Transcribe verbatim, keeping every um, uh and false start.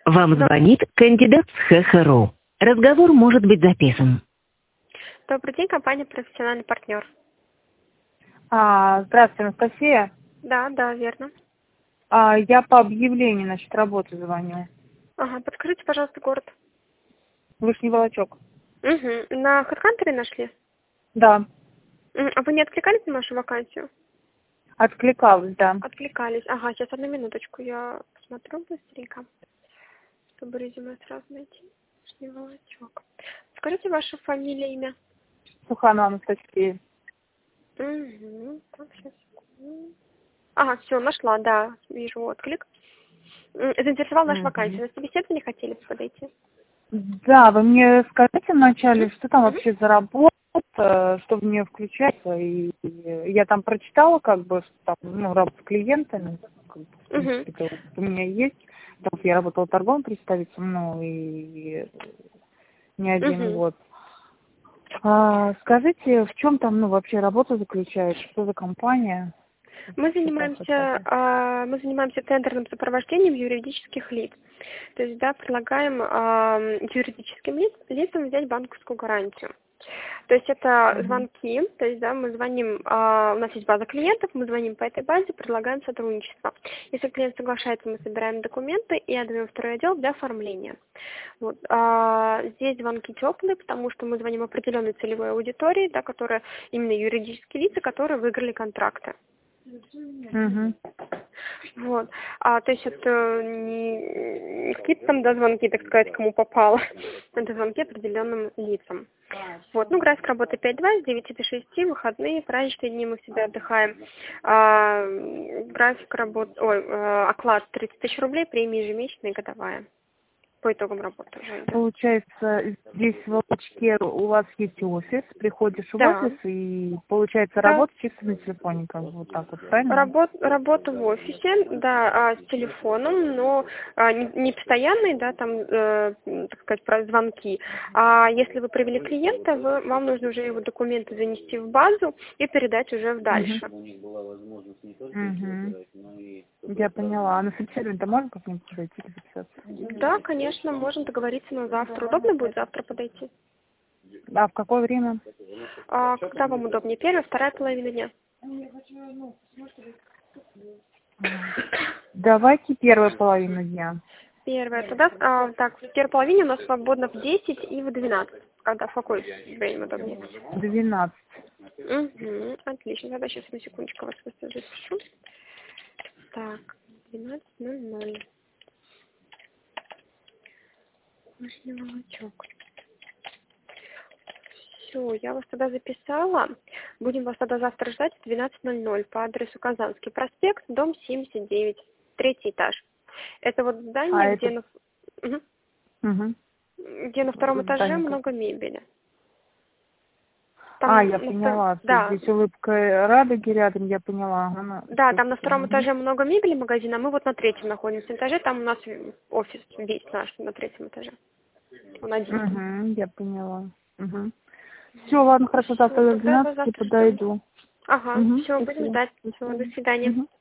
Вам звонит кандидат с ХХРУ. Разговор может быть записан. Добрый день, компания «Профессиональный партнер». А, здравствуйте, Анастасия. Да, да, верно. А, я по объявлению, значит, работы звоню. Ага, подскажите, пожалуйста, город. Вышний Волочок. Угу. На HeadHunter нашли? Да. М, А вы не откликались на нашу вакансию? Откликалась, да. Откликались. Ага, сейчас одну минуточку, я посмотрю быстренько, чтобы резюме сразу найти. Вышний Волочок. Скажите ваше фамилия, имя. Суханова Анастасия. Угу. Так, сейчас. секунду. Ага, все, нашла, да, вижу отклик. М, Заинтересовала наша Мгм. вакансия. На собеседование хотели подойти? Да, вы мне скажите вначале, что там Мгм. вообще за работа, что в нее включается, и и я там прочитала, как бы, что там, ну, работа с клиентами, как бы, в Мгм. принципе, это вот у меня есть, потому что я работала торговым представителем, ну, и не один Мгм. год. А, скажите, в чем там, ну, вообще работа заключается, что за компания? Мы Читала хотя занимаемся, бы. а, мы занимаемся тендерным сопровождением юридических лиц. То есть, да, предлагаем а, юридическим лиц, лицам взять банковскую гарантию. То есть это Мгм. звонки, то есть, да, мы звоним, а, у нас есть база клиентов, мы звоним по этой базе, предлагаем сотрудничество. Если клиент соглашается, мы собираем документы и отдаем в второй отдел для оформления. Вот. А, здесь звонки теплые, потому что мы звоним определенной целевой аудитории, да, которая именно юридические лица, которые выиграли контракты. Мгм. Вот. А, то есть это не, не какие-то там, да, звонки, так сказать, кому попало. Это звонки определенным лицам. Вот. Ну, график работы пять два, с девяти до шести, выходные, праздничные дни мы всегда отдыхаем. А, график работы, ой, э, оклад тридцать тысяч рублей, премия ежемесячная и годовая. По итогам работы уже идет. Получается, здесь в Волочке у вас есть офис, приходишь в Да. офис и, получается, Да. работа чисто на телефоне, как бы вот так вот, правильно? Работ, работа в офисе, да, а, с телефоном, но а, не, не постоянные, да, там, э, так сказать, про звонки. А если вы провели клиента, вы, вам нужно уже его документы занести в базу и передать уже в дальше. Угу. Я поняла. А на собеседование-то можно как-нибудь подойти и записаться? Да, конечно, можем договориться на завтра. Удобно будет завтра подойти? А в какое время? А, когда вам удобнее? Первая, вторая половина дня? Давайте первую половину дня. Первая. Тогда, а, так, в первой половине у нас свободно в десять и в двенадцать. Когда, в какое время удобнее? Двенадцать. Угу, отлично. Тогда сейчас на секундочку вас просто запишу. Так, двенадцать ноль ноль. Вышний Волочок. Все, я вас тогда записала. Будем вас тогда завтра ждать в двенадцать ноль ноль по адресу Казанский проспект, дом семьдесят девять, третий этаж. Это вот А здание, где это... на, Мгм. Угу. где на втором этаже Здание как... много мебели. А, Там я на втор- поняла. То есть Да, здесь улыбка радуги рядом, я поняла. Она... да, Всё, там на всё. втором Мгм. этаже много мебели магазина, а мы вот на третьем находимся этаже, там у нас офис весь наш на третьем этаже. Он один. Угу, я поняла. Угу. Все, ладно, хорошо, Все, завтра до тогда вас двенадцати завтра ждем. подойду. Ага, Угу, все, будем спасибо. ждать. До Все, до свидания. свидания. Мгм.